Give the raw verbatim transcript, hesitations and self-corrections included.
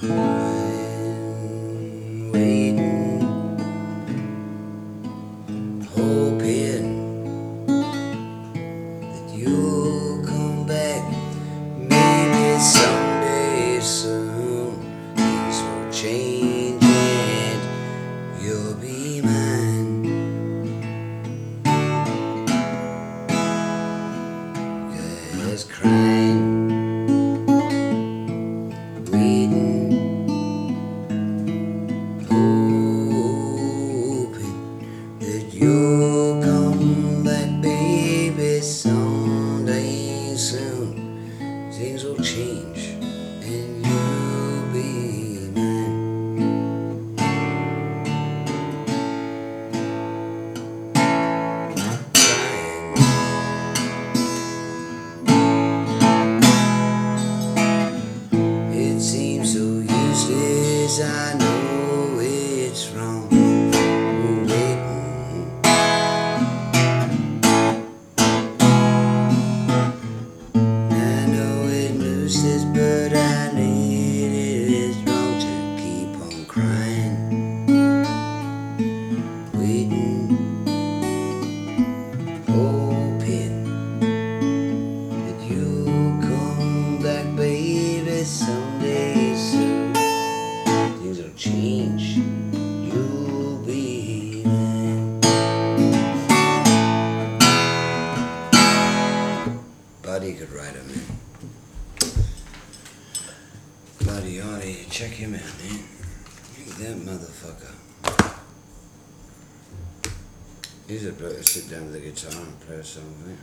I'm waiting, hoping that you'll come back. Maybe someday soon things will change and you'll be mine. 'Cause crying, waiting, hoping that you'll come back, baby, someday soon. Things will change and you'll be mine. Trying. It seems so useless, I know it's wrong. We're waiting. I know it's useless, but I need it. It's wrong to keep on crying. Waiting, hoping that you'll come back, baby, someday soon. Things will change, you'll be mine. Buddy could write him in. Buddy Artie, check him out, man. Look at that motherfucker. He's a better sit down with the guitar and play a song, man.